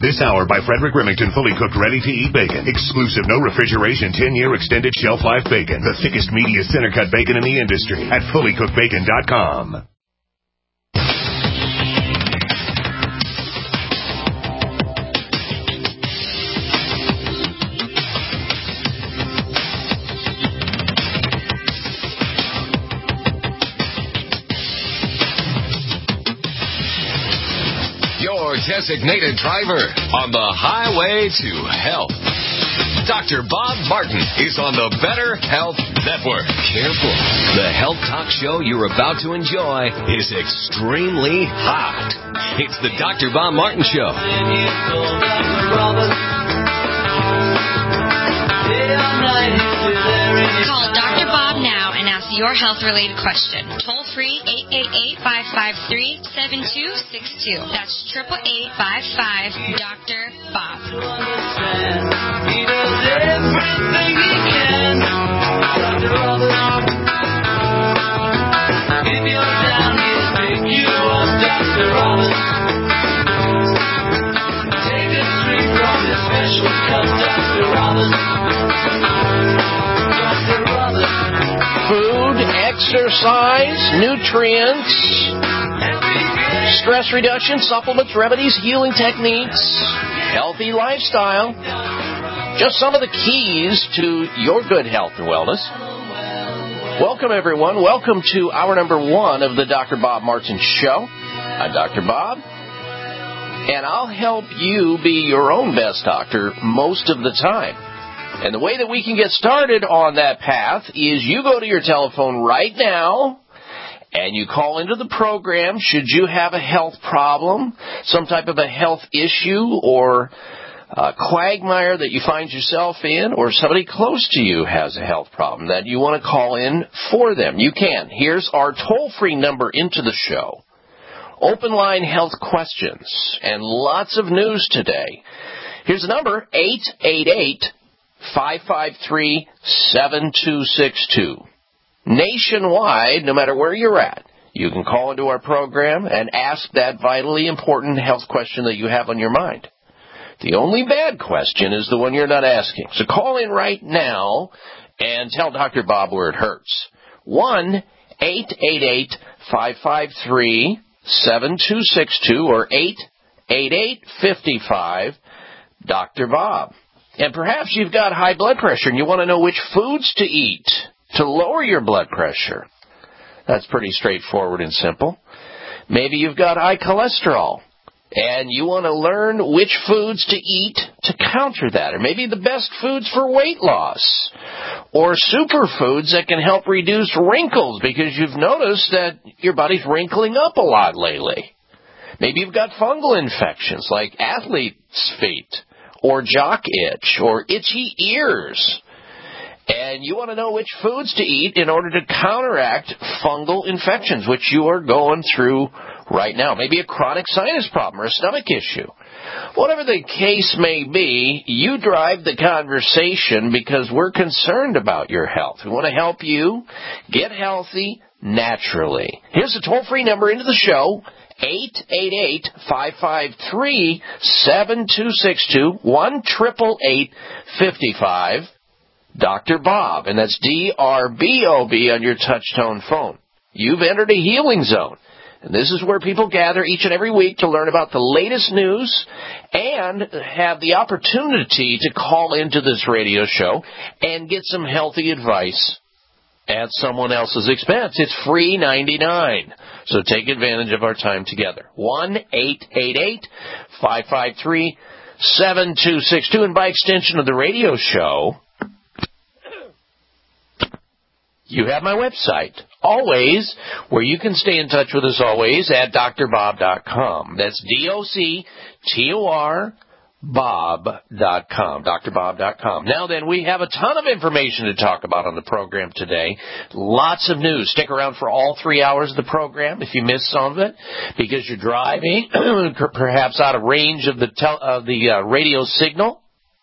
This hour by Frederick Remington, fully cooked, ready-to-eat bacon. Exclusive, no refrigeration, 10-year extended shelf life bacon. The thickest, meatiest, center-cut bacon in the industry at fullycookedbacon.com. Designated driver on the highway to health. Dr. Bob Martin is on the Better Health Network. Careful. The health talk show you're about to enjoy is extremely hot. It's the Dr. Bob Martin Show. Call Dr. Bob now and ask your health-related question. Toll free 888-553-7262. That's 888-555 Dr. Bob. He does everything he can. Dr. Robert. If you're down, he'll pick you up. Dr. Robert. Take a drink from his special cup. Dr. Robert. Food, exercise, nutrients, stress reduction, supplements, remedies, healing techniques, healthy lifestyle. Just some of the keys to your good health and wellness. Welcome, everyone. Welcome to hour number 1 of the Dr. Bob Martin Show. I'm Dr. Bob, and I'll help you be your own best doctor most of the time. And the way that we can get started on that path is you go to your telephone right now and you call into the program should you have a health problem, some type of a health issue or a quagmire that you find yourself in, or somebody close to you has a health problem that you want to call in for them. You can. Here's our toll-free number into the show. Open line health questions and lots of news today. Here's the number, 888-553-7262. Nationwide, no matter where you're at, you can call into our program and ask that vitally important health question that you have on your mind. The only bad question is the one you're not asking. So call in right now and tell Dr. Bob where it hurts. 1-888-553-7262 or 888-55 Dr. Bob. And perhaps you've got high blood pressure and you want to know which foods to eat to lower your blood pressure. That's pretty straightforward and simple. Maybe you've got high cholesterol and you want to learn which foods to eat to counter that. Or maybe the best foods for weight loss. Or superfoods that can help reduce wrinkles because you've noticed that your body's wrinkling up a lot lately. Maybe you've got fungal infections like athlete's feet, or jock itch, or itchy ears. And you want to know which foods to eat in order to counteract fungal infections, which you are going through right now. Maybe a chronic sinus problem or a stomach issue. Whatever the case may be, you drive the conversation because we're concerned about your health. We want to help you get healthy naturally. Here's the toll-free number into the show. 888-553-7262, 1-888-55 Dr. Bob, and that's D-R-B-O-B on your touch-tone phone. You've entered a healing zone, and this is where people gather each and every week to learn about the latest news and have the opportunity to call into this radio show and get some healthy advice at someone else's expense. It's free 99. So take advantage of our time together. 1-888-553-7262. And by extension of the radio show, you have my website, always, where you can stay in touch with us always at drbob.com. That's D-O-C-T-O-R Bob.com, drbob.com. Now then, we have a ton of information to talk about on the program today. Lots of news. Stick around for all 3 hours of the program if you missed some of it because you're driving, perhaps out of range of the radio signal.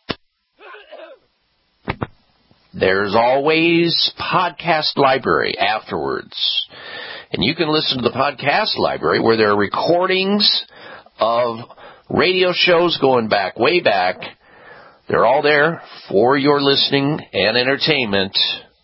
There's always podcast library afterwards. And you can listen to the podcast library where there are recordings of radio shows going back, way back. They're all there for your listening and entertainment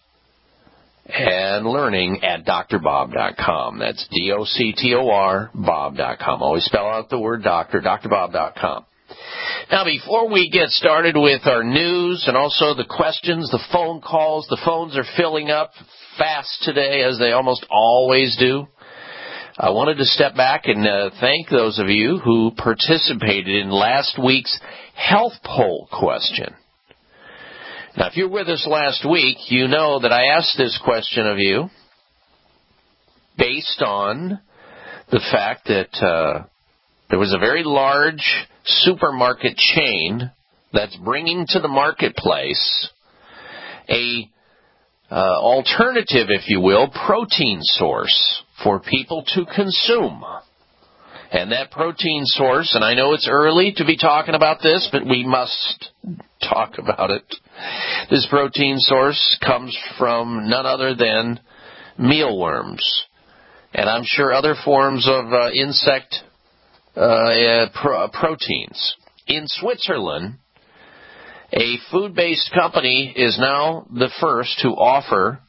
and learning at drbob.com. That's DOCTOR, Bob.com. Always spell out the word doctor, drbob.com. Now, before we get started with our news and also the questions, the phone calls, the phones are filling up fast today, as they almost always do. I wanted to step back and thank those of you who participated in last week's health poll question. Now, if you were with us last week, you know that I asked this question of you based on the fact that there was a very large supermarket chain that's bringing to the marketplace a alternative, if you will, protein source for people to consume. And that protein source, and I know it's early to be talking about this, but we must talk about it. This protein source comes from none other than mealworms. And I'm sure other forms of insect proteins. In Switzerland, a food-based company is now the first to offer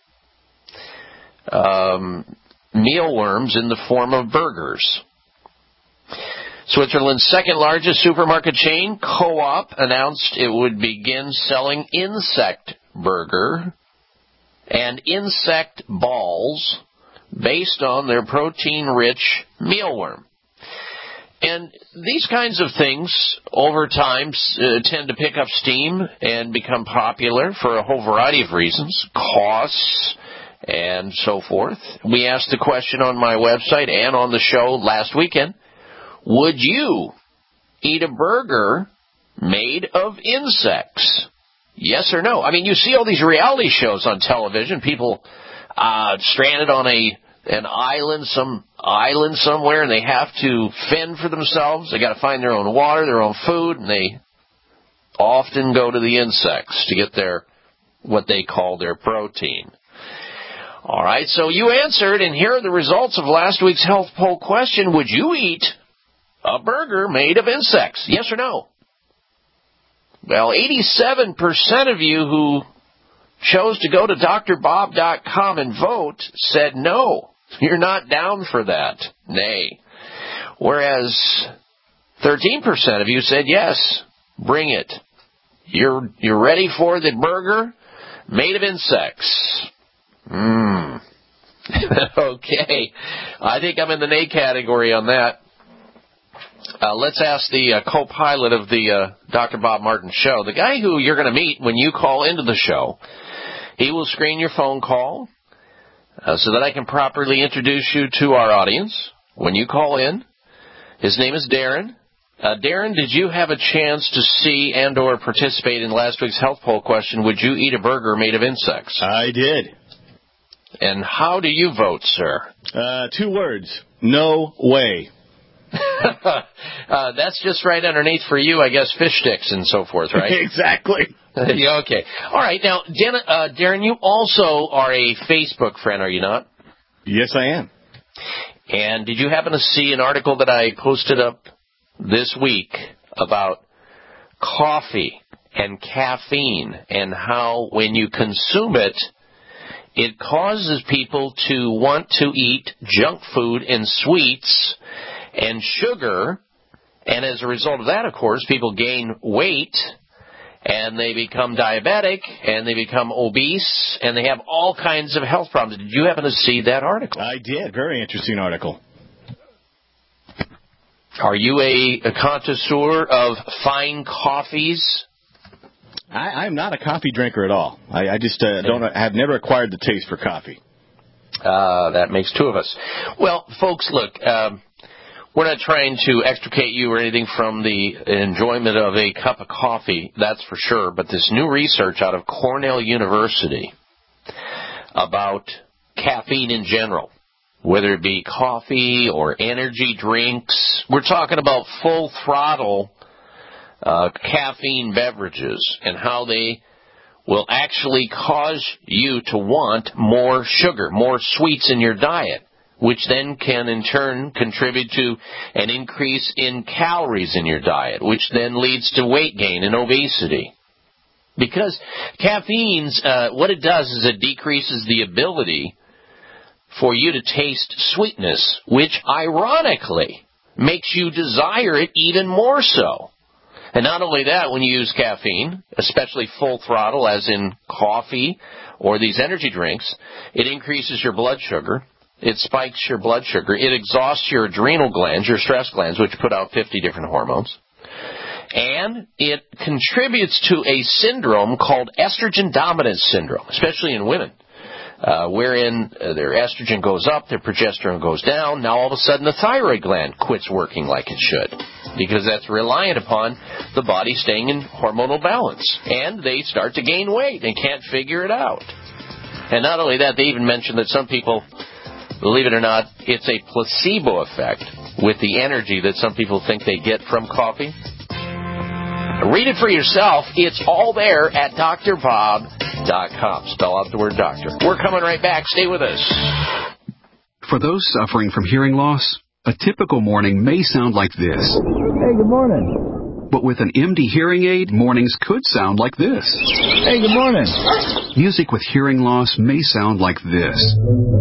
mealworms in the form of burgers. Switzerland's second largest supermarket chain, Coop, announced it would begin selling insect burger and insect balls based on their protein-rich mealworm. And these kinds of things, over time, tend to pick up steam and become popular for a whole variety of reasons, costs, and so forth. We asked the question on my website and on the show last weekend, would you eat a burger made of insects? Yes or no? I mean, you see all these reality shows on television, people stranded on an island, some island somewhere, and they have to fend for themselves. They got to find their own water, their own food, and they often go to the insects to get their, what they call their protein. All right, so you answered, and here are the results of last week's health poll question. Would you eat a burger made of insects? Yes or no? Well, 87% of you who chose to go to drbob.com and vote said no. You're not down for that. Nay. Whereas 13% of you said yes. Bring it. You're ready for the burger made of insects. Okay. I think I'm in the nay category on that. Let's ask the co-pilot of the Dr. Bob Martin show, the guy who you're going to meet when you call into the show. He will screen your phone call so that I can properly introduce you to our audience when you call in. His name is Darren. Darren, did you have a chance to see and or participate in last week's health poll question, would you eat a burger made of insects? I did. And how do you vote, sir? 2 words. No way. That's just right underneath for you, I guess, fish sticks and so forth, right? Exactly. Yeah, okay. All right. Now, Darren, you also are a Facebook friend, are you not? Yes, I am. And did you happen to see an article that I posted up this week about coffee and caffeine and how when you consume it, it causes people to want to eat junk food and sweets and sugar, and as a result of that, of course, people gain weight, and they become diabetic, and they become obese, and they have all kinds of health problems. Did you happen to see that article? I did. Very interesting article. Are you a connoisseur of fine coffees? I'm not a coffee drinker at all. I just have never acquired the taste for coffee. That makes 2 of us. Well, folks, look, we're not trying to extricate you or anything from the enjoyment of a cup of coffee, that's for sure, but this new research out of Cornell University about caffeine in general, whether it be coffee or energy drinks, we're talking about full throttle caffeine beverages and how they will actually cause you to want more sugar, more sweets in your diet. which then can in turn contribute to an increase in calories in your diet, which then leads to weight gain and obesity. Because caffeine's, what it does is it decreases the ability for you to taste sweetness, which ironically makes you desire it even more so. And not only that, when you use caffeine, especially full throttle, as in coffee or these energy drinks, it increases your blood sugar. It spikes your blood sugar. It exhausts your adrenal glands, your stress glands, which put out 50 different hormones. And it contributes to a syndrome called estrogen dominance syndrome, especially in women, wherein their estrogen goes up, their progesterone goes down. Now all of a sudden the thyroid gland quits working like it should, because that's reliant upon the body staying in hormonal balance. And they start to gain weight and can't figure it out. And not only that, they even mentioned that some people, believe it or not, it's a placebo effect with the energy that some people think they get from coffee. Read it for yourself. It's all there at drbob.com. Spell out the word doctor. We're coming right back. Stay with us. For those suffering from hearing loss, a typical morning may sound like this. Hey, good morning. But with an MD hearing aid, mornings could sound like this. Hey, good morning. Music with hearing loss may sound like this.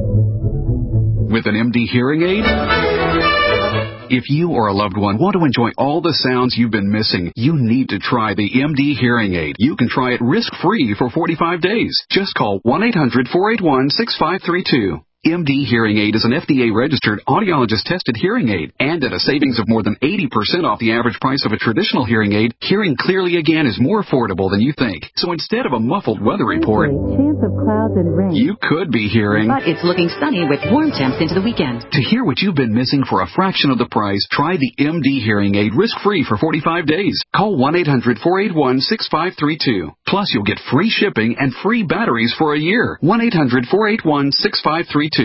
With an MD hearing aid, if you or a loved one want to enjoy all the sounds you've been missing, you need to try the MD hearing aid. You can try it risk-free for 45 days. Just call 1-800-481-6532. MD Hearing Aid is an FDA-registered, audiologist-tested hearing aid, and at a savings of more than 80% off the average price of a traditional hearing aid, hearing clearly again is more affordable than you think. So instead of a muffled weather report, chance of clouds and rain, you could be hearing, but it's looking sunny with warm temps into the weekend. To hear what you've been missing for a fraction of the price, try the MD Hearing Aid risk-free for 45 days. Call 1-800-481-6532. Plus, you'll get free shipping and free batteries for a year. 1-800-481-6532.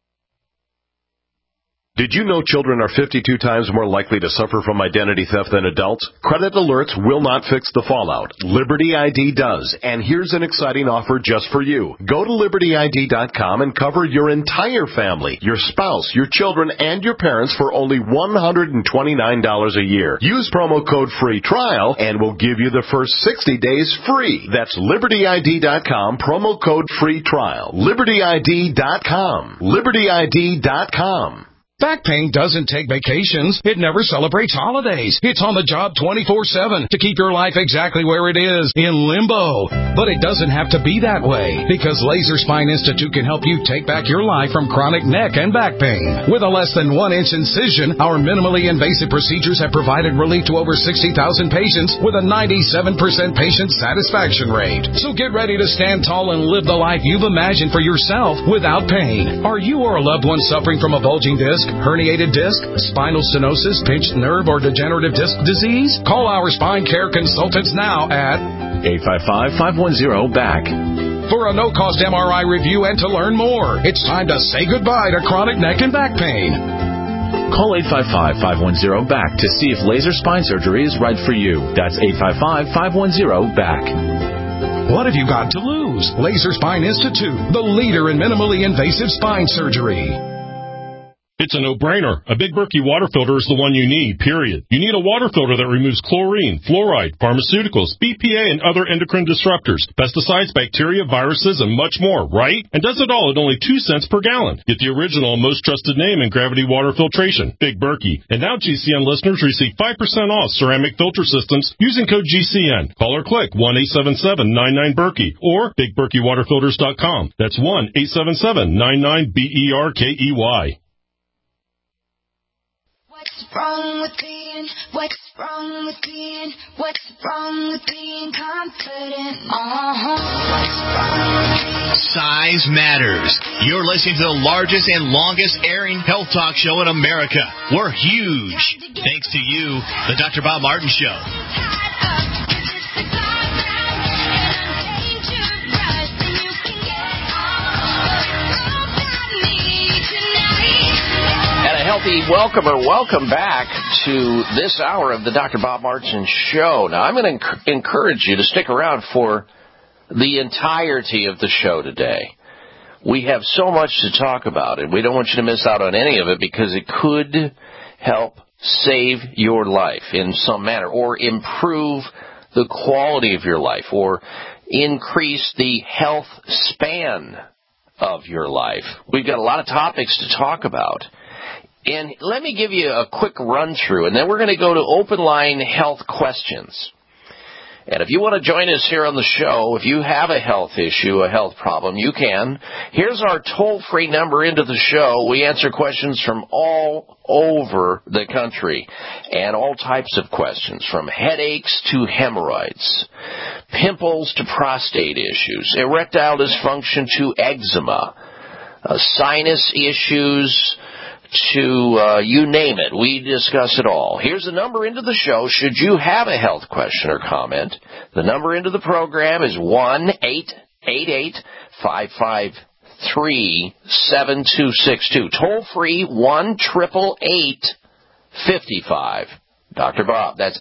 Did you know children are 52 times more likely to suffer from identity theft than adults? Credit alerts will not fix the fallout. Liberty ID does. And here's an exciting offer just for you. Go to LibertyID.com and cover your entire family, your spouse, your children, and your parents for only $129 a year. Use promo code FREE TRIAL and we'll give you the first 60 days free. That's LibertyID.com, promo code FREE TRIAL. LibertyID.com. LibertyID.com. Back pain doesn't take vacations. It never celebrates holidays. It's on the job 24/7 to keep your life exactly where it is, in limbo. But it doesn't have to be that way, because Laser Spine Institute can help you take back your life from chronic neck and back pain. With a less than 1-inch incision, our minimally invasive procedures have provided relief to over 60,000 patients with a 97% patient satisfaction rate. So get ready to stand tall and live the life you've imagined for yourself without pain. Are you or a loved one suffering from a bulging disc, herniated disc, spinal stenosis, pinched nerve, or degenerative disc disease? Call our spine care consultants now at 855-510-BACK. For a no-cost MRI review and to learn more. It's time to say goodbye to chronic neck and back pain. Call 855-510-BACK to see if laser spine surgery is right for you. That's 855-510-BACK. What have you got to lose? Laser Spine Institute, the leader in minimally invasive spine surgery. It's a no-brainer. A Big Berkey water filter is the one you need, period. You need a water filter that removes chlorine, fluoride, pharmaceuticals, BPA, and other endocrine disruptors, pesticides, bacteria, viruses, and much more, right? And does it all at only 2 cents per gallon. Get the original and most trusted name in gravity water filtration, Big Berkey. And now GCN listeners receive 5% off ceramic filter systems using code GCN. Call or click 1-877-99-BERKEY or BigBerkeyWaterFilters.com. That's 1-877-99-BERKEY. What's wrong with being confident? What's wrong with being... Size matters. You're listening to the largest and longest airing health talk show in America. We're huge. Thanks to you, the Dr. Bob Martin Show. Healthy welcome back to this hour of the Dr. Bob Martin Show. Now, I'm going to encourage you to stick around for the entirety of the show today. We have so much to talk about, and we don't want you to miss out on any of it because it could help save your life in some manner, or improve the quality of your life, or increase the health span of your life. We've got a lot of topics to talk about. And let me give you a quick run through, and then we're going to go to open line health questions. And if you want to join us here on the show, if you have a health issue, a health problem, you can. Here's our toll-free number into the show. We answer questions from all over the country and all types of questions, from headaches to hemorrhoids, pimples to prostate issues, erectile dysfunction to eczema, sinus issues, to you name it. We discuss it all. Here's the number into the show should you have a health question or comment. The number into the program is 1-888-553-7262. Toll free 1-888-55. Dr. Bob. That's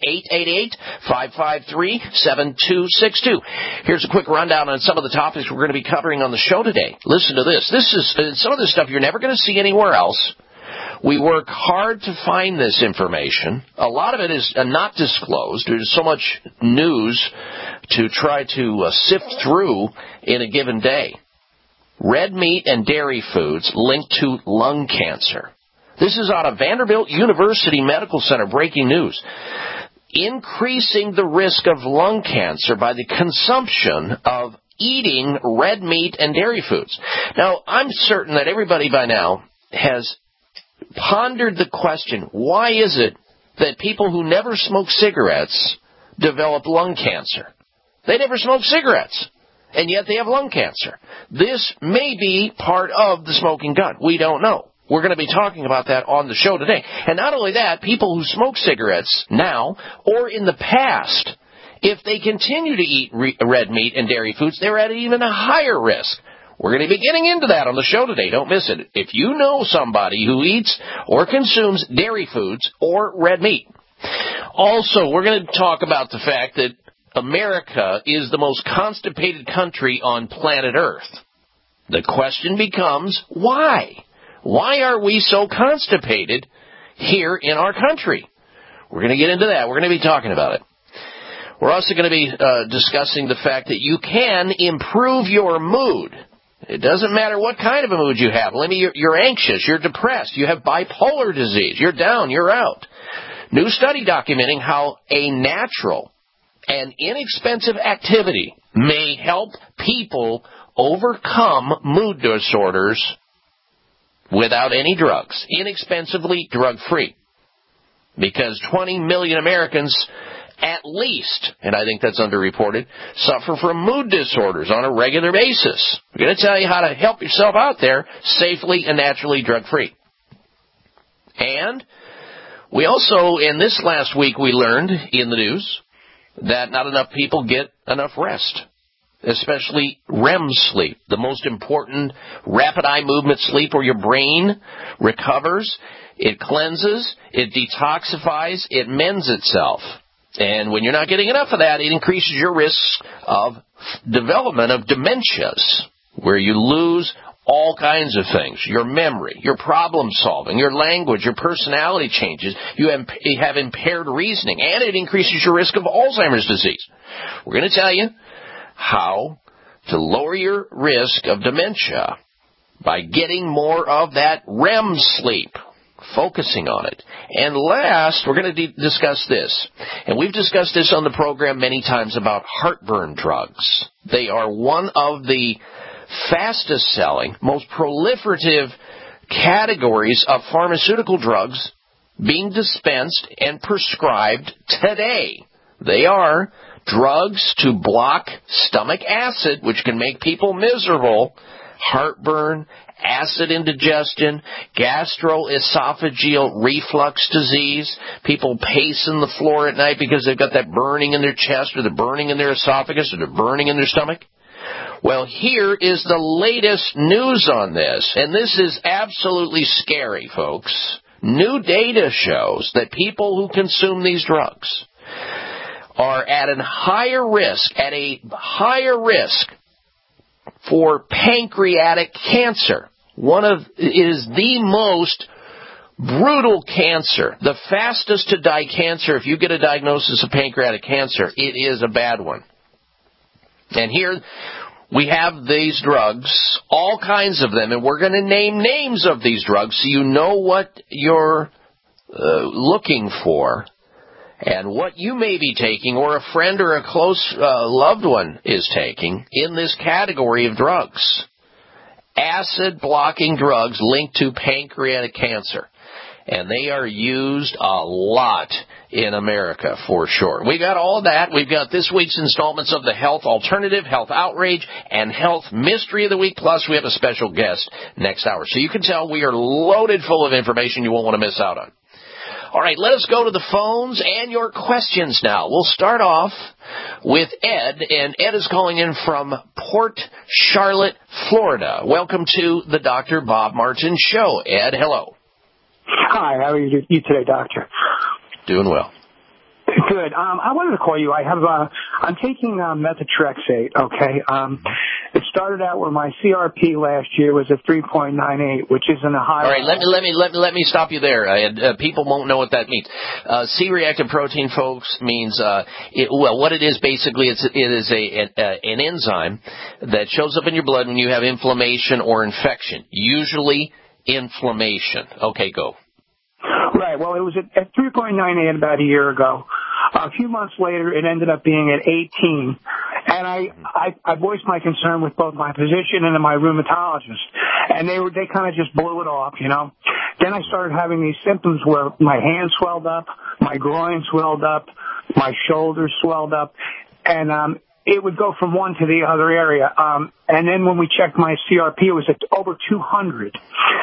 888-553-7262. Here's a quick rundown on some of the topics we're going to be covering on the show today. Listen to this. This is some of this stuff you're never going to see anywhere else. We work hard to find this information. A lot of it is not disclosed. There's so much news to try to sift through in a given day. Red meat and dairy foods linked to lung cancer. This is out of Vanderbilt University Medical Center, breaking news. Increasing the risk of lung cancer by the consumption of eating red meat and dairy foods. Now, I'm certain that everybody by now has pondered the question, why is it that people who never smoke cigarettes develop lung cancer? They never smoke cigarettes, and yet they have lung cancer. This may be part of the smoking gun. We don't know. We're going to be talking about that on the show today. And not only that, people who smoke cigarettes now or in the past, if they continue to eat red meat and dairy foods, they're at even a higher risk. We're going to be getting into that on the show today. Don't miss it. If you know somebody who eats or consumes dairy foods or red meat. Also, we're going to talk about the fact that America is the most constipated country on planet Earth. The question becomes, why? Why are we so constipated here in our country? We're going to get into that. We're going to be talking about it. We're also going to be discussing the fact that you can improve your mood. It doesn't matter what kind of a mood you have. You're anxious, you're depressed, you have bipolar disease, you're down, you're out. New study documenting how a natural and inexpensive activity may help people overcome mood disorders without any drugs, inexpensively, drug-free. Because 20 million Americans at least, and I think that's underreported, suffer from mood disorders on a regular basis. We're going to tell you how to help yourself out there safely and naturally drug-free. And we also, in this last week, we learned in the news that not enough people get enough rest, especially REM sleep, the most important rapid eye movement sleep where your brain recovers, it cleanses, it detoxifies, it mends itself. And when you're not getting enough of that, it increases your risk of development of dementias, where you lose all kinds of things, your memory, your problem solving, your language, your personality changes, you have impaired reasoning, and it increases your risk of Alzheimer's disease. We're going to tell you how to lower your risk of dementia by getting more of that REM sleep, focusing on it. And last, we're going to discuss this. And we've discussed this on the program many times about heartburn drugs. They are one of the fastest selling, most proliferative categories of pharmaceutical drugs being dispensed and prescribed today. They are drugs to block stomach acid, which can make people miserable, heartburn, acid indigestion, gastroesophageal reflux disease, people pacing the floor at night because they've got that burning in their chest or the burning in their esophagus or the burning in their stomach. Well, here is the latest news on this, and this is absolutely scary, folks. New data shows that people who consume these drugs are at a higher risk for pancreatic cancer. It is the most brutal cancer, the fastest to die cancer. If you get a diagnosis of pancreatic cancer, it is a bad one. And here we have these drugs, all kinds of them, and we're going to name names of these drugs so you know what you're looking for and what you may be taking or a friend or a close loved one is taking in this category of drugs. Acid-blocking drugs linked to pancreatic cancer. And they are used a lot in America, for sure. We got all of that. We've got this week's installments of the Health Alternative, Health Outrage, and Health Mystery of the Week. Plus, we have a special guest next hour. So you can tell we are loaded full of information you won't want to miss out on. All right, let us go to the phones and your questions now. We'll start off with Ed, and Ed is calling in from Port Charlotte, Florida. Welcome to the Dr. Bob Martin Show. Ed, hello. Hi, how are you today, Doctor? Doing well. Good. I wanted to call you. I'm taking methotrexate. Okay. It started out where my CRP last year was at 3.98, which isn't a high. All right. Let me stop you there. People won't know what that means. C-reactive protein, folks, means what it is basically. It is an enzyme that shows up in your blood when you have inflammation or infection. Usually inflammation. Okay, go. Right. Well, it was at 3.98 about a year ago. A few months later, it ended up being at 18. And I voiced my concern with both my physician and my rheumatologist. And they kind of just blew it off, you know. Then I started having these symptoms where my hands swelled up, my groin swelled up, my shoulders swelled up. And it would go from one to the other area. And then when we checked my CRP, it was at over 200.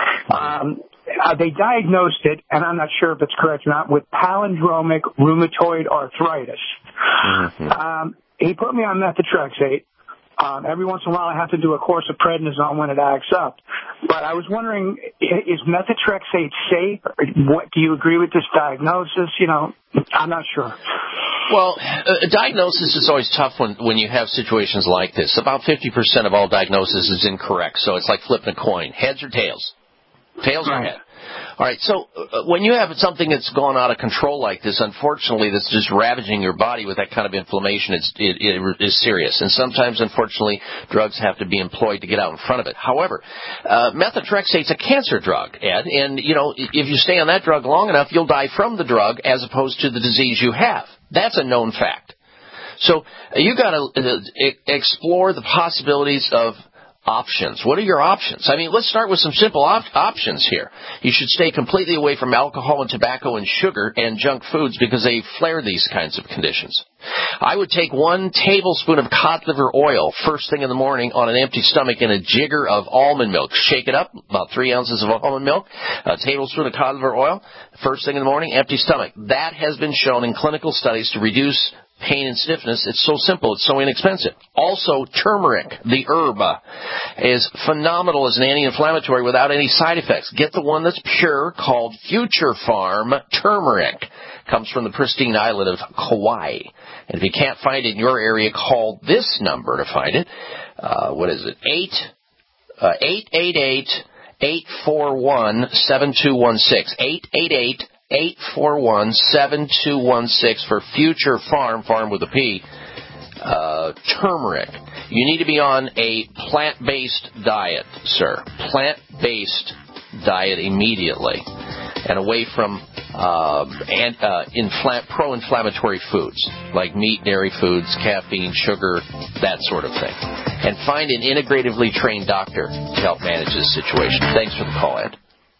They diagnosed it, and I'm not sure if it's correct or not, with palindromic rheumatoid arthritis. Mm-hmm. He put me on methotrexate. Every once in a while I have to do a course of prednisone when it acts up. But I was wondering, is methotrexate safe? Do you agree with this diagnosis? You know, I'm not sure. Well, diagnosis is always tough when you have situations like this. About 50% of all diagnosis is incorrect, so it's like flipping a coin. Heads or tails? Tails or head? All right, so when you have something that's gone out of control like this, unfortunately, that's just ravaging your body with that kind of inflammation, it is serious. And sometimes, unfortunately, drugs have to be employed to get out in front of it. However, methotrexate's a cancer drug, Ed, and, you know, if you stay on that drug long enough, you'll die from the drug as opposed to the disease you have. That's a known fact. So you got to explore the possibilities of options. What are your options? I mean, let's start with some simple options here. You should stay completely away from alcohol and tobacco and sugar and junk foods because they flare these kinds of conditions. I would take 1 tablespoon of cod liver oil first thing in the morning on an empty stomach in a jigger of almond milk. Shake it up, about 3 ounces of almond milk, a tablespoon of cod liver oil, first thing in the morning, empty stomach. That has been shown in clinical studies to reduce pain and stiffness. It's so simple. It's so inexpensive. Also, turmeric, the herb, is phenomenal as an anti-inflammatory without any side effects. Get the one that's pure, called Future Farm Turmeric. Comes from the pristine island of Kauai. And if you can't find it in your area, call this number to find it. What is it? 888-841-7216. 888-841-7216 for Future Farm with a P, turmeric. You need to be on a plant-based diet, sir. Plant-based diet immediately. And away from pro-inflammatory foods like meat, dairy foods, caffeine, sugar, that sort of thing. And find an integratively trained doctor to help manage this situation. Thanks for the call, Ed.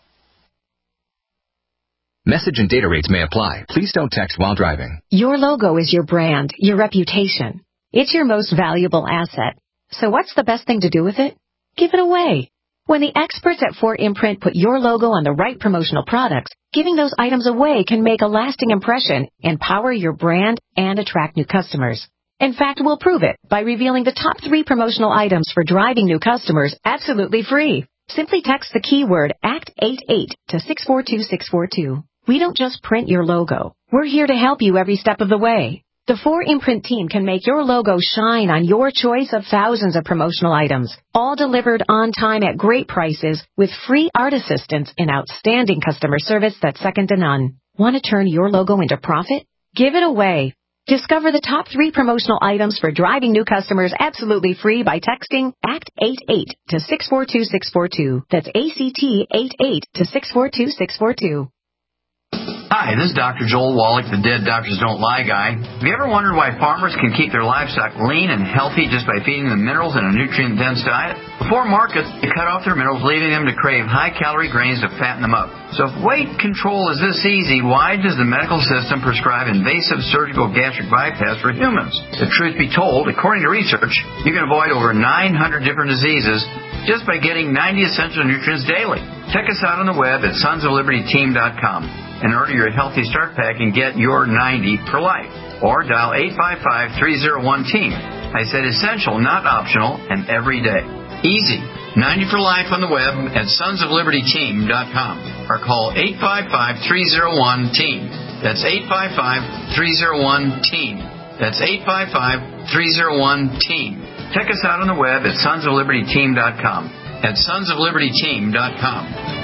Message and data rates may apply. Please don't text while driving. Your logo is your brand, your reputation. It's your most valuable asset. So what's the best thing to do with it? Give it away. When the experts at Fort Imprint put your logo on the right promotional products, giving those items away can make a lasting impression, empower your brand, and attract new customers. In fact, we'll prove it by revealing the top 3 promotional items for driving new customers absolutely free. Simply text the keyword ACT88 to 642-642. We don't just print your logo. We're here to help you every step of the way. The 4imprint team can make your logo shine on your choice of thousands of promotional items, all delivered on time at great prices with free art assistance and outstanding customer service that's second to none. Want to turn your logo into profit? Give it away. Discover the top 3 promotional items for driving new customers absolutely free by texting ACT88 to 642642. That's ACT88 to 642642. Hi, this is Dr. Joel Wallach, the Dead Doctors Don't Lie guy. Have you ever wondered why farmers can keep their livestock lean and healthy just by feeding them minerals in a nutrient-dense diet? Before markets, they cut off their minerals, leaving them to crave high-calorie grains to fatten them up. So if weight control is this easy, why does the medical system prescribe invasive surgical gastric bypass for humans? The truth be told, according to research, you can avoid over 900 different diseases just by getting 90 essential nutrients daily. Check us out on the web at sonsoflibertyteam.com. And order your Healthy Start Pack and get your 90 for life. Or dial 855-301-TEAM. I said essential, not optional, and every day. Easy. 90 for life on the web at sonsoflibertyteam.com. Or call 855-301-TEAM. That's 855-301-TEAM. That's 855-301-TEAM. Check us out on the web at sonsoflibertyteam.com. At sonsoflibertyteam.com.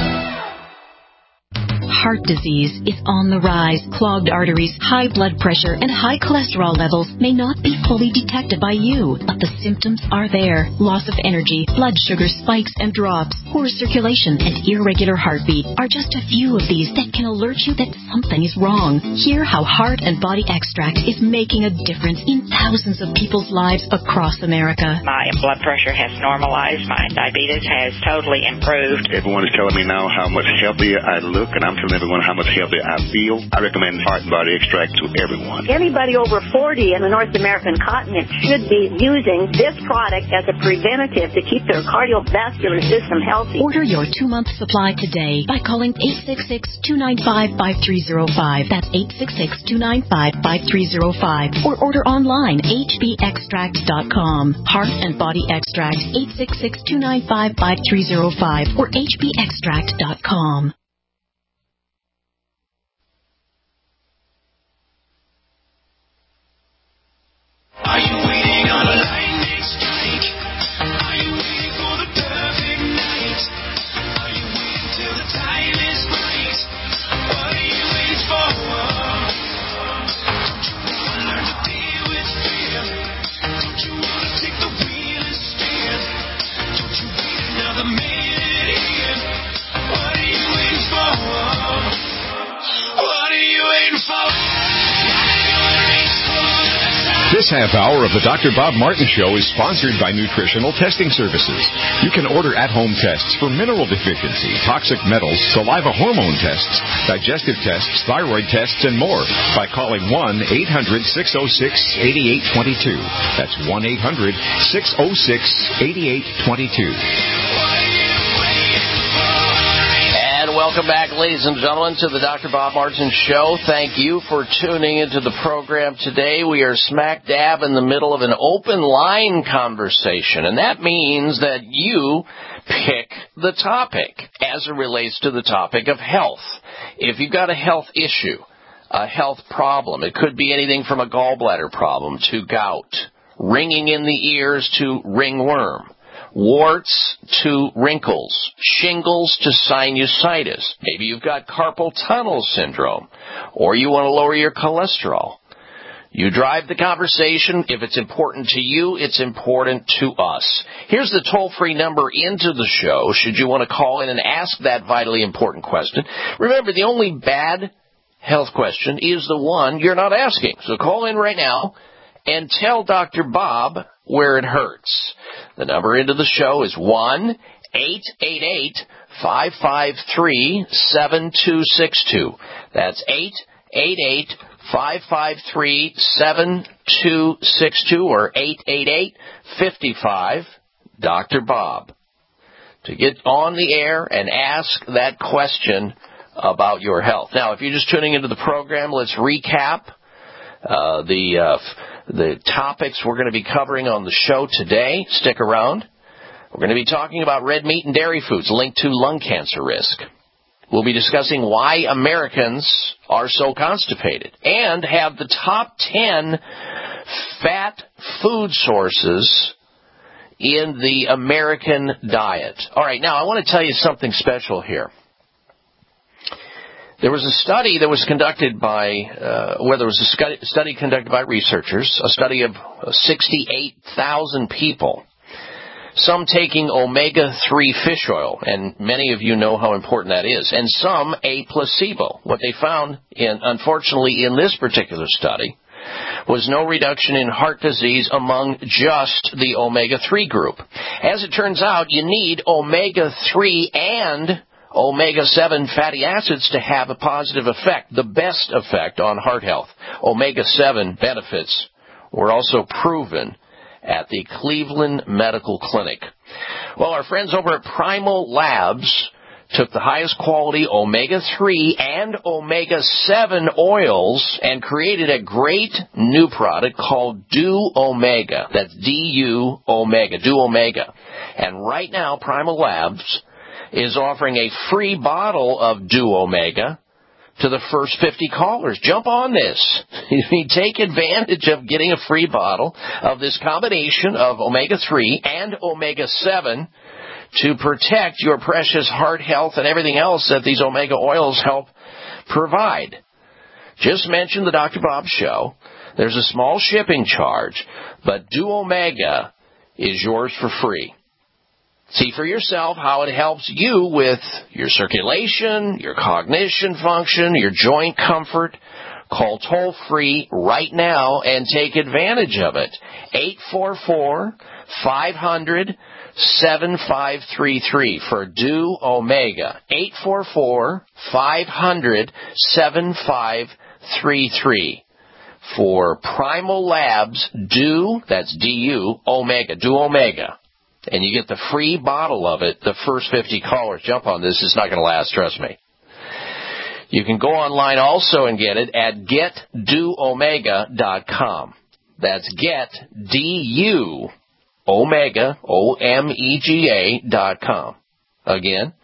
Heart disease is on the rise. Clogged arteries, high blood pressure, and high cholesterol levels may not be fully detected by you, but the symptoms are there. Loss of energy, blood sugar spikes and drops, poor circulation, and irregular heartbeat are just a few of these that can alert you that something is wrong. Hear how Heart and Body Extract is making a difference in thousands of people's lives across America. My blood pressure has normalized. My diabetes has totally improved. Everyone is telling me now how much healthier I look, and I'm telling everyone how much healthier I feel. I recommend Heart and Body Extract to everyone. Anybody over 40 in the North American continent should be using this product as a preventative to keep their cardiovascular system healthy. Order your 2-month supply today by calling 866-295-5305. That's 866-295-5305. Or order online, hbextract.com. Heart and Body Extract, 866-295-5305 or hbextract.com. Are you waiting on a lightning strike? Are you waiting for the perfect night? Are you waiting till the time is right? What are you waiting for? Don't you want to learn to deal with fear? Don't you want to take the wheel and steer? Don't you wait another minute here? What are you waiting for? What are you waiting for? This half hour of the Dr. Bob Martin Show is sponsored by Nutritional Testing Services. You can order at-home tests for mineral deficiency, toxic metals, saliva hormone tests, digestive tests, thyroid tests, and more by calling 1-800-606-8822. That's 1-800-606-8822. Welcome back, ladies and gentlemen, to the Dr. Bob Martin Show. Thank you for tuning into the program today. We are smack dab in the middle of an open line conversation, and that means that you pick the topic as it relates to the topic of health. If you've got a health issue, a health problem, it could be anything from a gallbladder problem to gout, ringing in the ears to ringworm, warts to wrinkles, shingles to sinusitis. Maybe you've got carpal tunnel syndrome, or you want to lower your cholesterol. You drive the conversation. If it's important to you, it's important to us. Here's the toll-free number into the show, should you want to call in and ask that vitally important question. Remember, the only bad health question is the one you're not asking. So call in right now and tell Dr. Bob where it hurts. The number into the show is 1-888-553-7262. That's 888-553-7262 or 888-55-Dr. Bob to get on the air and ask that question about your health. Now, if you're just tuning into the program, let's recap the topics we're going to be covering on the show today. Stick around. We're going to be talking about red meat and dairy foods linked to lung cancer risk. we'll be discussing why Americans are so constipated and have the top 10 fat food sources in the American diet. All right, now I want to tell you something special here. There was a study that was conducted by, study conducted by researchers, a study of 68,000 people, some taking omega-3 fish oil, and many of you know how important that is, and some a placebo. What they found, unfortunately, in this particular study, was no reduction in heart disease among just the omega-3 group. As it turns out, you need omega-3 and omega-7 fatty acids to have a positive effect, the best effect on heart health. Omega-7 benefits were also proven at the Cleveland Medical Clinic. Well, our friends over at Primal Labs took the highest quality omega-3 and omega-7 oils and created a great new product called Do Omega. That's D-U Omega, Do Omega. And right now, Primal Labs is offering a free bottle of Do Omega to the first 50 callers. Jump on this. Take advantage of getting a free bottle of this combination of omega-3 and omega-7 to protect your precious heart health and everything else that these omega oils help provide. Just mention the Dr. Bob Show. There's a small shipping charge, but Do Omega is yours for free. See for yourself how it helps you with your circulation, your cognition function, your joint comfort. Call toll-free right now and take advantage of it. 844-500-7533 for Do Omega. 844-500-7533 for Primal Labs Do, that's D-U, Omega, Do Omega. And you get the free bottle of it, the first 50 callers. Jump on this. It's not going to last, trust me. You can go online also and get it at getdoomega.com. That's get, D-U, Omega, O-M-E-G-A.com. Again,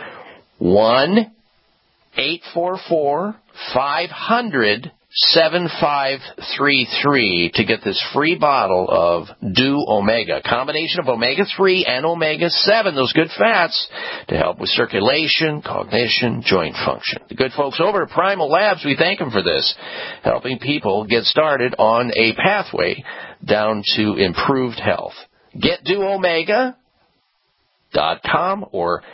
1-844-500-7533 to get this free bottle of Do Omega. Combination of omega-3 and omega-7, those good fats, to help with circulation, cognition, joint function. The good folks over at Primal Labs, we thank them for this, helping people get started on a pathway down to improved health. GetDoOmega.com or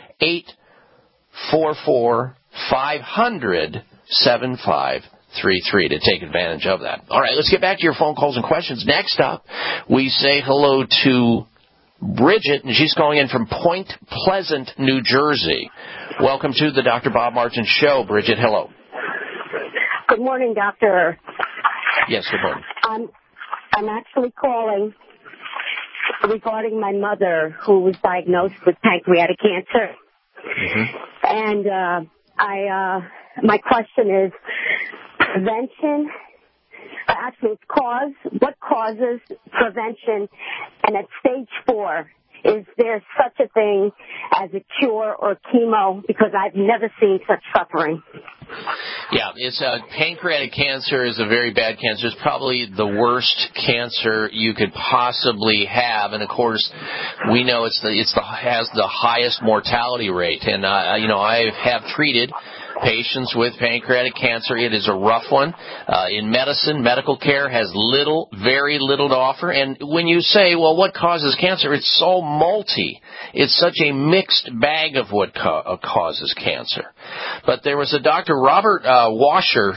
844-500-7533 to take advantage of that. All right, let's get back to your phone calls and questions. Next up, we say hello to Bridget, and she's calling in from Point Pleasant, New Jersey. Welcome to the Dr. Bob Martin Show. Bridget, hello. Good morning, Doctor. Yes, good morning. I'm actually calling regarding my mother who was diagnosed with pancreatic cancer. Mm-hmm. And my question is prevention. Actually, it's cause. What causes prevention? And at stage 4, is there such a thing as a cure or chemo? Because I've never seen such suffering. Yeah, it's pancreatic cancer is a very bad cancer. It's probably the worst cancer you could possibly have, and of course, we know has the highest mortality rate. And I have treated patients with pancreatic cancer. It is a rough one. In medicine, medical care has very little to offer. And when you say, well, what causes cancer? It's so multi. It's such a mixed bag of what causes cancer. But there was a Dr. Robert Washer,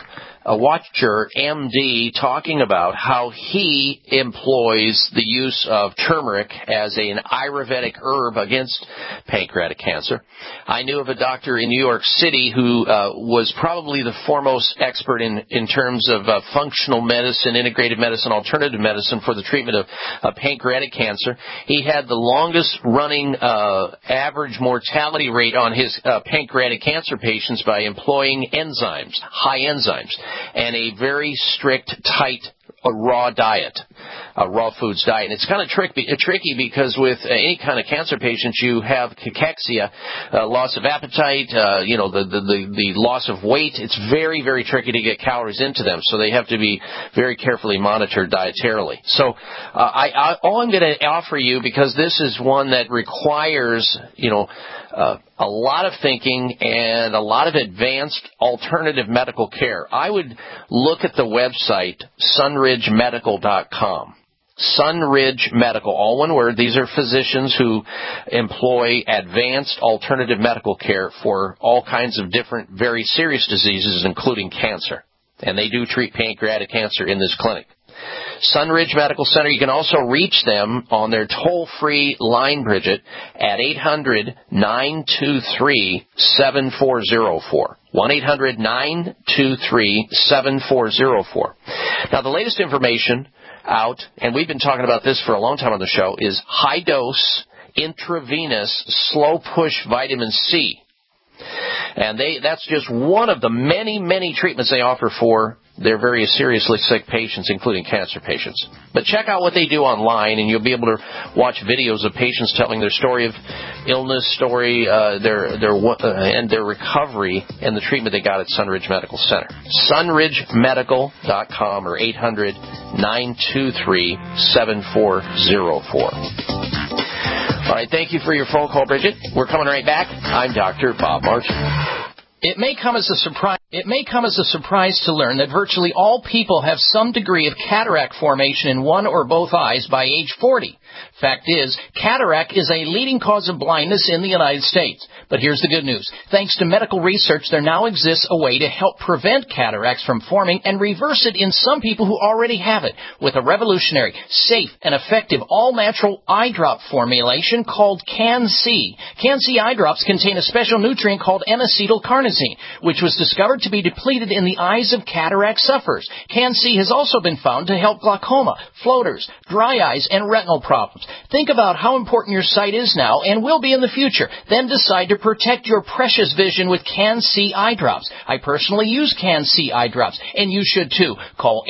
MD, talking about how he employs the use of turmeric as an Ayurvedic herb against pancreatic cancer. I knew of a doctor in New York City who was probably the foremost expert in terms of functional medicine, integrated medicine, alternative medicine for the treatment of pancreatic cancer. He had the longest running average mortality rate on his pancreatic cancer patients by employing enzymes, high enzymes, and a very strict, tight, raw diet. raw foods diet. And it's kind of tricky because with any kind of cancer patients, you have cachexia, loss of appetite, the loss of weight. It's very, very tricky to get calories into them, so they have to be very carefully monitored dietarily. So all I'm going to offer you, because this is one that requires, a lot of thinking and a lot of advanced alternative medical care, I would look at the website sunridgemedical.com. Sunridge Medical, all one word. These are physicians who employ advanced alternative medical care for all kinds of different, very serious diseases, including cancer. And they do treat pancreatic cancer in this clinic. Sunridge Medical Center, you can also reach them on their toll-free line, Bridget, at 800-923-7404. 1-800-923-7404. Now, the latest information out, and we've been talking about this for a long time on the show, is high-dose intravenous slow-push vitamin C. And that's just one of the many, many treatments they offer for their very seriously sick patients, including cancer patients. But check out what they do online, and you'll be able to watch videos of patients telling their story of illness, and their recovery and the treatment they got at Sunridge Medical Center. sunridgemedical.com or 800-923-7404. All right, thank you for your phone call, Bridget. We're coming right back. I'm Dr. Bob Martin. It may come as a surprise to learn that virtually all people have some degree of cataract formation in one or both eyes by age 40. Fact is, cataract is a leading cause of blindness in the United States. But here's the good news. Thanks to medical research, there now exists a way to help prevent cataracts from forming and reverse it in some people who already have it with a revolutionary, safe, and effective all-natural eye drop formulation called Can-C. Can-C eye drops contain a special nutrient called N-acetylcarnosine, which was discovered to be depleted in the eyes of cataract sufferers. Can-C has also been found to help glaucoma, floaters, dry eyes, and retinal problems. Think about how important your sight is now and will be in the future. Then decide to protect your precious vision with Can-C eye drops. I personally use Can-C eye drops, and you should too. Call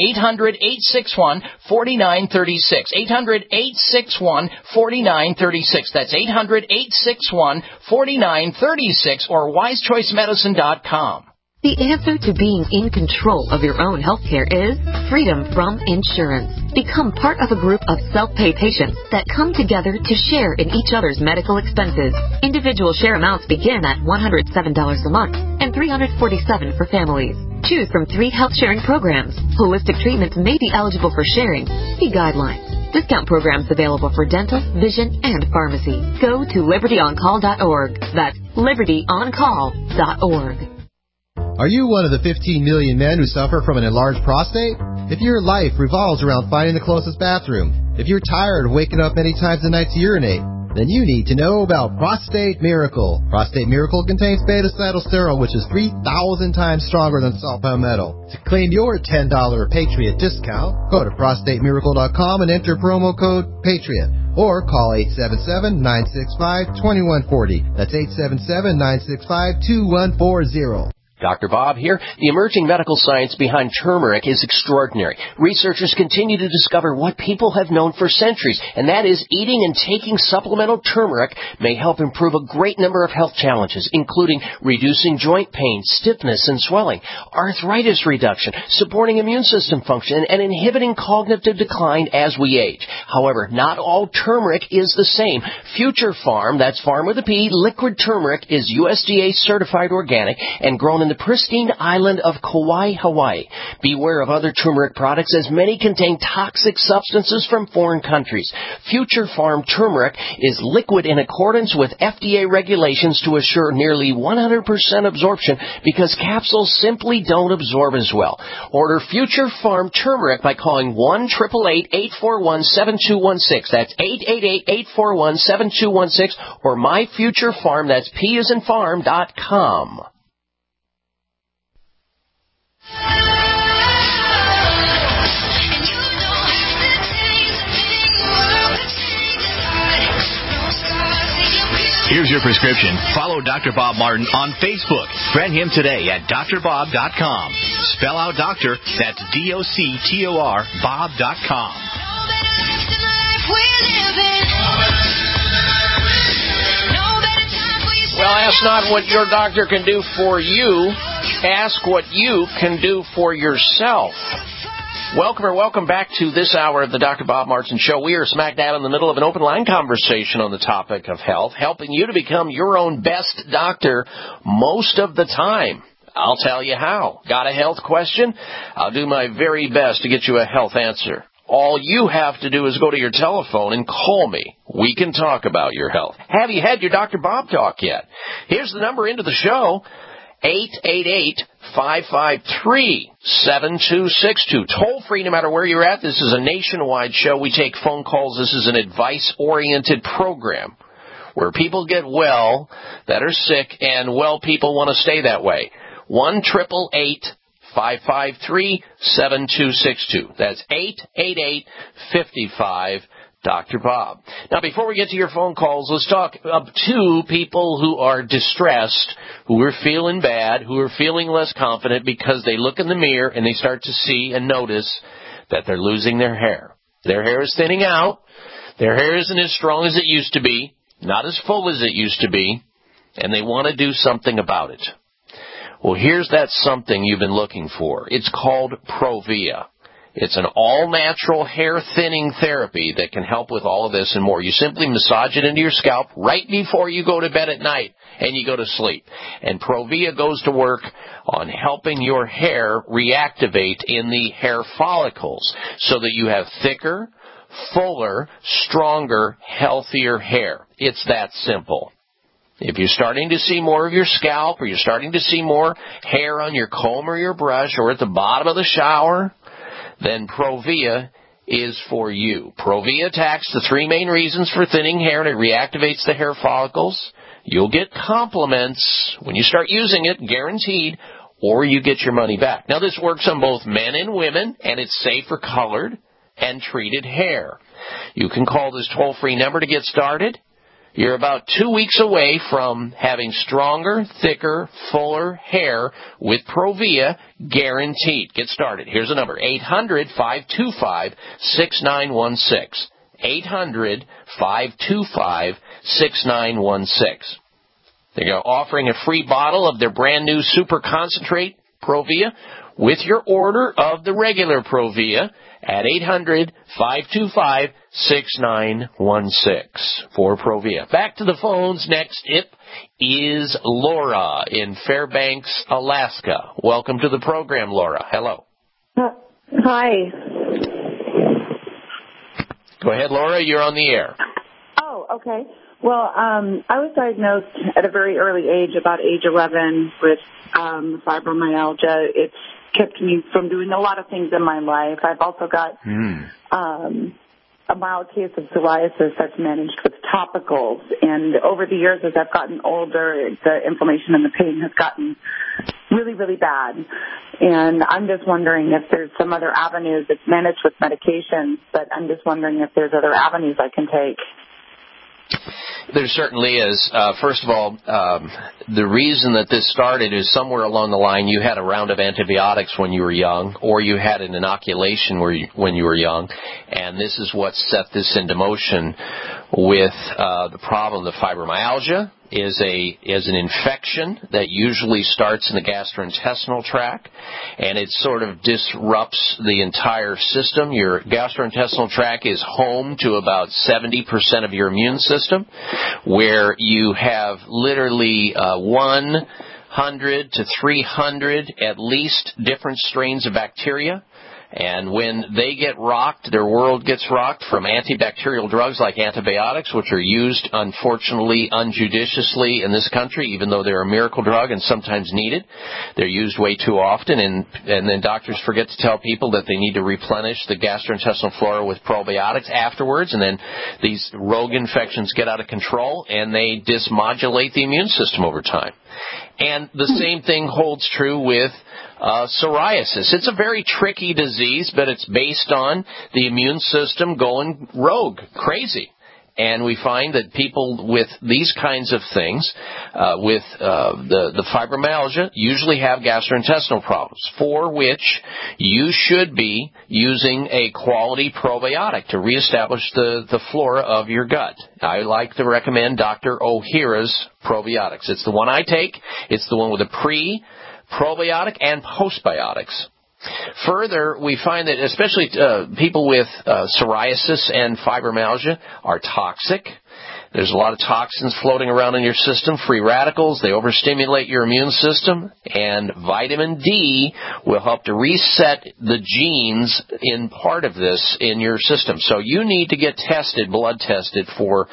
800-861-4936. 800-861-4936. That's 800-861-4936 or wisechoicemedicine.com. The answer to being in control of your own healthcare is freedom from insurance. Become part of a group of self-pay patients that come together to share in each other's medical expenses. Individual share amounts begin at $107 a month and $347 for families. Choose from 3 health sharing programs. Holistic treatments may be eligible for sharing. See guidelines. Discount programs available for dental, vision, and pharmacy. Go to libertyoncall.org. That's libertyoncall.org. Are you one of the 15 million men who suffer from an enlarged prostate? If your life revolves around finding the closest bathroom, if you're tired of waking up many times a night to urinate, then you need to know about Prostate Miracle. Prostate Miracle contains beta-cytosterol, which is 3,000 times stronger than salt palmetto. To claim your $10 Patriot discount, go to prostatemiracle.com and enter promo code PATRIOT. Or call 877-965-2140. That's 877-965-2140. Dr. Bob here. The emerging medical science behind turmeric is extraordinary. Researchers continue to discover what people have known for centuries, and that is eating and taking supplemental turmeric may help improve a great number of health challenges, including reducing joint pain, stiffness, and swelling, arthritis reduction, supporting immune system function, and inhibiting cognitive decline as we age. However, not all turmeric is the same. Future Farm, that's Farm with a P, liquid turmeric is USDA certified organic and grown in the pristine island of Kauai, Hawaii. Beware of other turmeric products, as many contain toxic substances from foreign countries. Future Farm turmeric is liquid in accordance with FDA regulations to assure nearly 100% absorption because capsules simply don't absorb as well. Order Future Farm turmeric by calling 1-888-841-7216. That's 888-841-7216 or My Future Farm, that's PASInFarm.com. Here's your prescription. Follow Dr. Bob Martin on Facebook. Friend him today at drbob.com. Spell out doctor, that's DOCTOR, Bob.com. Well, ask not what your doctor can do for you. Ask what you can do for yourself. Welcome back to this hour of the Dr. Bob Martin Show. We are smack dab in the middle of an open line conversation on the topic of health, helping you to become your own best doctor most of the time. I'll tell you how. Got a health question? I'll do my very best to get you a health answer. All you have to do is go to your telephone and call me. We can talk about your health. Have you had your Dr. Bob talk yet? Here's the number into the show. 888-553-7262. Toll free no matter where you're at. This is a nationwide show. We take phone calls. This is an advice-oriented program where people get well that are sick, and well people want to stay that way. 1-888-553-7262. That's 888-55-Dr. Bob. Now, before we get to your phone calls, let's talk to people who are distressed, who are feeling bad, who are feeling less confident because they look in the mirror and they start to see and notice that they're losing their hair. Their hair is thinning out. Their hair isn't as strong as it used to be, not as full as it used to be, and they want to do something about it. Well, here's that something you've been looking for. It's called Provia. It's an all-natural hair thinning therapy that can help with all of this and more. You simply massage it into your scalp right before you go to bed at night and you go to sleep. And Provia goes to work on helping your hair reactivate in the hair follicles so that you have thicker, fuller, stronger, healthier hair. It's that simple. If you're starting to see more of your scalp, or you're starting to see more hair on your comb or your brush or at the bottom of the shower, then Provia is for you. Provia attacks the three main reasons for thinning hair, and it reactivates the hair follicles. You'll get compliments when you start using it, guaranteed, or you get your money back. Now, this works on both men and women, and it's safe for colored and treated hair. You can call this toll-free number to get started. You're about 2 weeks away from having stronger, thicker, fuller hair with Provia, guaranteed. Get started. Here's the number, 800-525-6916. 800-525-6916. They're offering a free bottle of their brand new super concentrate Provia with your order of the regular Provia at 800-525-6916 for Provia. Back to the phones. Next is Laura in Fairbanks, Alaska. Welcome to the program, Laura. Hello. Hi. Go ahead, Laura. You're on the air. Oh, okay. Well, I was diagnosed at a very early age, about age 11, with fibromyalgia. It's kept me from doing a lot of things in my life. I've also got a mild case of psoriasis that's managed with topicals. And over the years, as I've gotten older, the inflammation and the pain has gotten really, really bad. And I'm just wondering if there's some other avenues. It's managed with medications, but I'm just wondering if there's other avenues I can take. There certainly is. First of all, the reason that this started is somewhere along the line you had a round of antibiotics when you were young, or you had an inoculation when you were young, and this is what set this into motion with the problem. The fibromyalgia is an infection that usually starts in the gastrointestinal tract, and it sort of disrupts the entire system. Your gastrointestinal tract is home to about 70% of your immune system, where you have literally 100 to 300 at least different strains of bacteria. And when they get rocked, their world gets rocked from antibacterial drugs like antibiotics, which are used, unfortunately, unjudiciously in this country, even though they're a miracle drug and sometimes needed. They're used way too often, and then doctors forget to tell people that they need to replenish the gastrointestinal flora with probiotics afterwards, and then these rogue infections get out of control, and they dysmodulate the immune system over time. And the same thing holds true with psoriasis. It's a very tricky disease, but it's based on the immune system going rogue, crazy. And we find that people with these kinds of things, with the fibromyalgia, usually have gastrointestinal problems, for which you should be using a quality probiotic to reestablish the flora of your gut. I like to recommend Dr. Ohhira's probiotics. It's the one I take. It's the one with a pre-probiotic and postbiotics. Further, we find that especially people with psoriasis and fibromyalgia are toxic. There's a lot of toxins floating around in your system, free radicals. They overstimulate your immune system. And vitamin D will help to reset the genes in part of this in your system. So you need to get tested, blood tested, for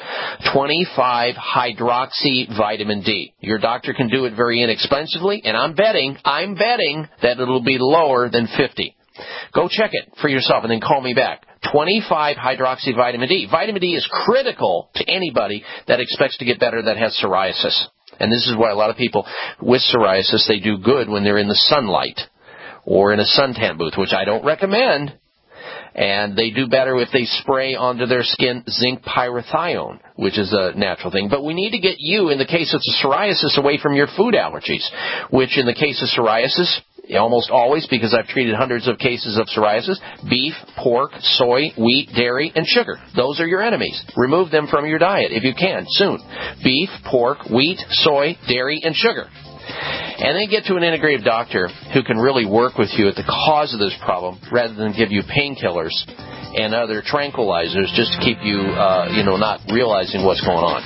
25 hydroxy vitamin D. Your doctor can do it very inexpensively, and I'm betting that it'll be lower than 50. Go check it for yourself and then call me back. 25 hydroxy vitamin D. Vitamin D is critical to anybody that expects to get better that has psoriasis. And this is why a lot of people with psoriasis, they do good when they're in the sunlight or in a suntan booth, which I don't recommend. And they do better if they spray onto their skin zinc pyrithione, which is a natural thing. But we need to get you, in the case of psoriasis, away from your food allergies, which in the case of psoriasis, almost always, because I've treated hundreds of cases of psoriasis, beef, pork, soy, wheat, dairy, and sugar. Those are your enemies. Remove them from your diet if you can, soon. Beef, pork, wheat, soy, dairy, and sugar. And then get to an integrative doctor who can really work with you at the cause of this problem rather than give you painkillers and other tranquilizers just to keep you, not realizing what's going on.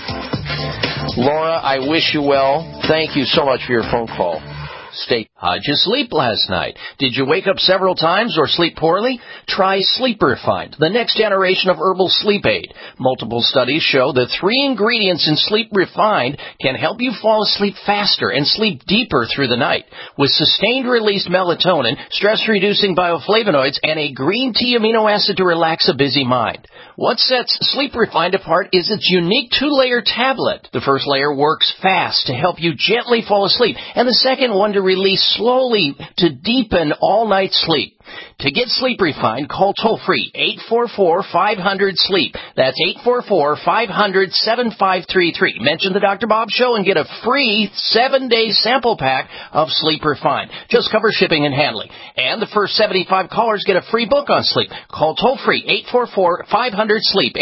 Laura, I wish you well. Thank you so much for your phone call. How'd you sleep last night? Did you wake up several times or sleep poorly? Try Sleep Refined, the next generation of herbal sleep aid. Multiple studies show that 3 ingredients in Sleep Refined can help you fall asleep faster and sleep deeper through the night. With sustained released melatonin, stress-reducing bioflavonoids, and a green tea amino acid to relax a busy mind. What sets Sleep Refined apart is its unique 2-layer tablet. The first layer works fast to help you gently fall asleep, and the second one to release slowly to deepen all-night sleep. To get Sleep Refined, call toll-free 844-500-SLEEP. That's 844-500-7533. Mention the Dr. Bob Show and get a free 7-day sample pack of Sleep Refined. Just cover shipping and handling. And the first 75 callers get a free book on sleep. Call toll-free 844-500-SLEEP,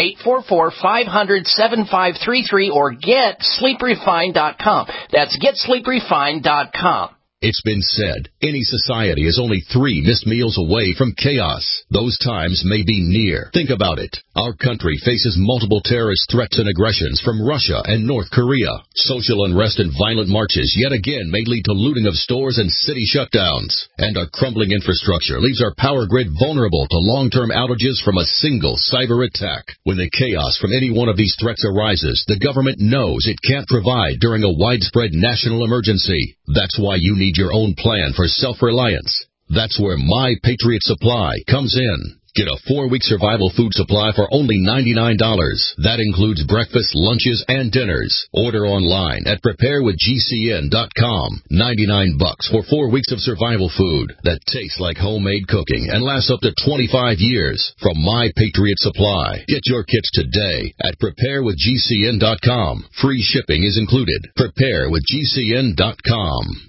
844-500-7533, or get sleeprefined.com. That's getsleeprefined.com. It's been said, any society is only 3 missed meals away from chaos. Those times may be near. Think about it. Our country faces multiple terrorist threats and aggressions from Russia and North Korea. Social unrest and violent marches yet again may lead to looting of stores and city shutdowns. And our crumbling infrastructure leaves our power grid vulnerable to long-term outages from a single cyber attack. When the chaos from any one of these threats arises, the government knows it can't provide during a widespread national emergency. That's why you need your own plan for self-reliance. That's where My Patriot Supply comes in. Get a 4-week survival food supply for only $99. That includes breakfast, lunches, and dinners. Order online at preparewithgcn.com. $99 for 4 weeks of survival food that tastes like homemade cooking and lasts up to 25 years from My Patriot Supply. Get your kits today at preparewithgcn.com. Free shipping is included. Preparewithgcn.com.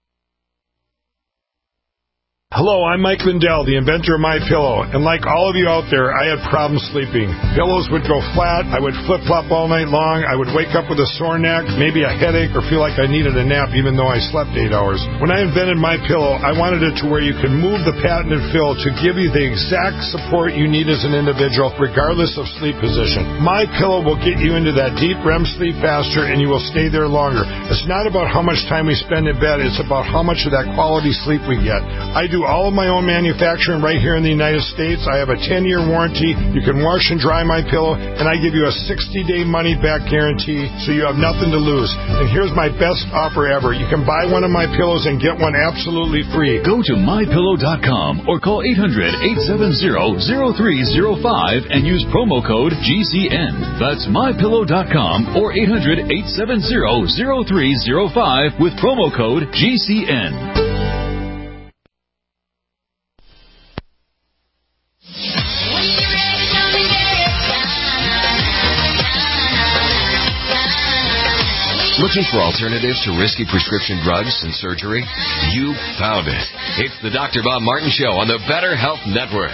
Hello, I'm Mike Lindell, the inventor of MyPillow, and like all of you out there, I had problems sleeping. Pillows would go flat, I would flip-flop all night long, I would wake up with a sore neck, maybe a headache, or feel like I needed a nap even though I slept 8 hours. When I invented MyPillow, I wanted it to where you could move the patented fill to give you the exact support you need as an individual, regardless of sleep position. MyPillow will get you into that deep REM sleep faster, and you will stay there longer. It's not about how much time we spend in bed, it's about how much of that quality sleep we get. I do all of my own manufacturing right here in the United States. I have a 10-year warranty. You can wash and dry my pillow, and I give you a 60-day money-back guarantee, so you have nothing to lose. And here's my best offer ever. You can buy one of my pillows and get one absolutely free. Go to MyPillow.com or call 800-870-0305 and use promo code GCN. That's MyPillow.com or 800-870-0305 with promo code GCN. Looking for alternatives to risky prescription drugs and surgery? You found it. It's the Dr. Bob Martin Show on the Better Health Network.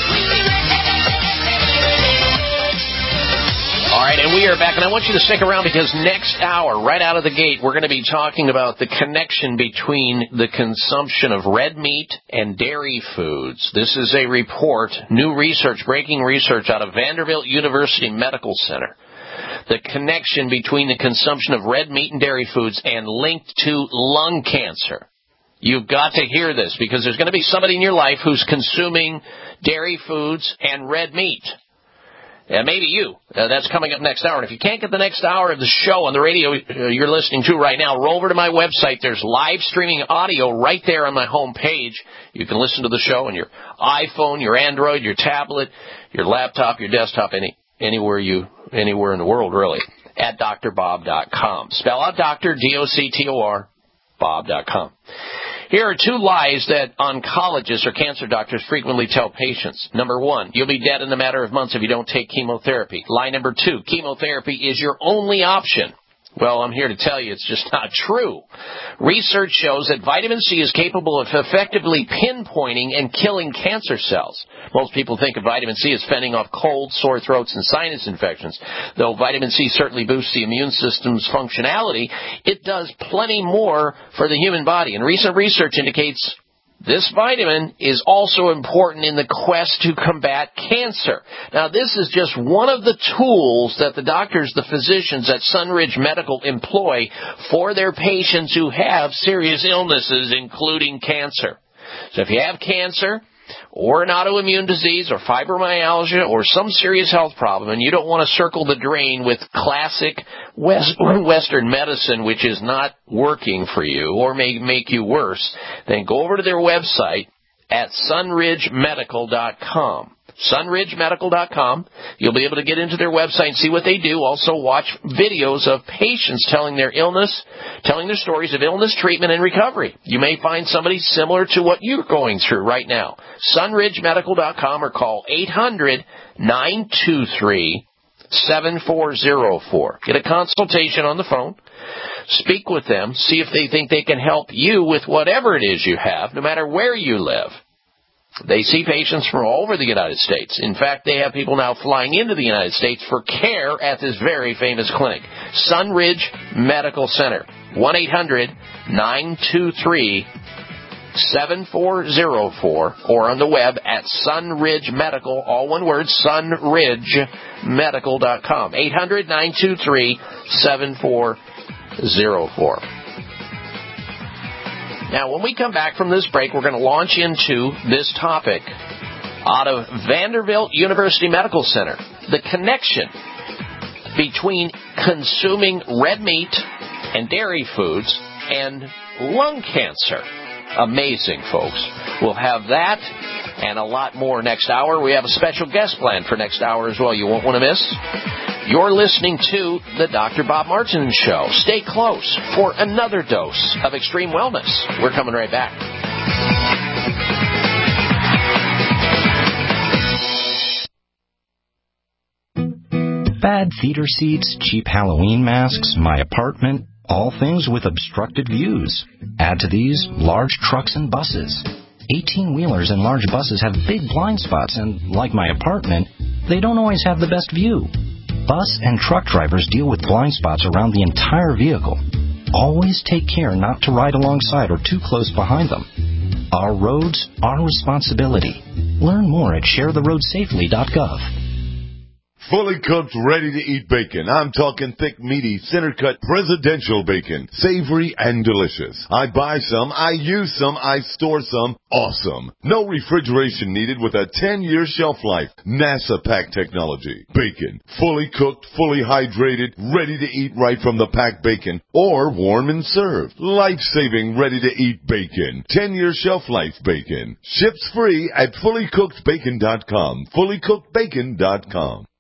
All right, and we are back, and I want you to stick around because next hour, right out of the gate, we're going to be talking about the connection between the consumption of red meat and dairy foods. This is a report, new research, breaking research out of Vanderbilt University Medical Center. The connection between the consumption of red meat and dairy foods and linked to lung cancer. You've got to hear this because there's going to be somebody in your life who's consuming dairy foods and red meat. Maybe you. That's coming up next hour. And if you can't get the next hour of the show on the radio you're listening to right now, roll over to my website. There's live streaming audio right there on my home page. You can listen to the show on your iPhone, your Android, your tablet, your laptop, your desktop, anywhere in the world, really, at drbob.com. Spell out Dr., D-O-C-T-O-R, Bob.com. Here are two lies that oncologists or cancer doctors frequently tell patients. Number one, you'll be dead in a matter of months if you don't take chemotherapy. Lie number two, chemotherapy is your only option. Well, I'm here to tell you it's just not true. Research shows that vitamin C is capable of effectively pinpointing and killing cancer cells. Most people think of vitamin C as fending off colds, sore throats, and sinus infections. Though vitamin C certainly boosts the immune system's functionality, it does plenty more for the human body. And recent research indicates this vitamin is also important in the quest to combat cancer. Now, this is just one of the tools that the doctors, the physicians at Sunridge Medical employ for their patients who have serious illnesses, including cancer. So if you have cancer or an autoimmune disease or fibromyalgia or some serious health problem and you don't want to circle the drain with classic Western medicine which is not working for you or may make you worse, then go over to their website at sunridgemedical.com. sunridgemedical.com. You'll be able to get into their website and see what they do. Also watch videos of patients telling their illness, telling their stories of illness, treatment, and recovery. You may find somebody similar to what you're going through right now. sunridgemedical.com or call 800-923-7404. Get a consultation on the phone. Speak with them. See if they think they can help you with whatever it is you have, no matter where you live. They see patients from all over the United States. In fact, they have people now flying into the United States for care at this very famous clinic. Sunridge Medical Center. 1-800-923-7404 or on the web at Sunridge Medical, all one word, sunridgemedical.com. 800-923-7404. Now, when we come back from this break, we're going to launch into this topic out of Vanderbilt University Medical Center, the connection between consuming red meat and dairy foods and lung cancer. Amazing, folks. We'll have that and a lot more next hour. We have a special guest planned for next hour as well you won't want to miss. You're listening to the Dr. Bob Martin Show. Stay close for another dose of extreme wellness. We're coming right back. Bad theater seats, cheap Halloween masks, my apartment, all things with obstructed views. Add to these large trucks and buses. 18-wheelers and large buses have big blind spots, and like my apartment, they don't always have the best view. Bus and truck drivers deal with blind spots around the entire vehicle. Always take care not to ride alongside or too close behind them. Our roads, our responsibility. Learn more at sharetheroadsafely.gov. Fully cooked, ready-to-eat bacon. I'm talking thick, meaty, center-cut presidential bacon. Savory and delicious. I buy some, I use some, I store some. Awesome. No refrigeration needed with a 10-year shelf life. NASA pack technology. Bacon. Fully cooked, fully hydrated, ready to eat right from the packed bacon. Or warm and served. Life-saving, ready-to-eat bacon. 10-year shelf life bacon. Ships free at fullycookedbacon.com. Fullycookedbacon.com.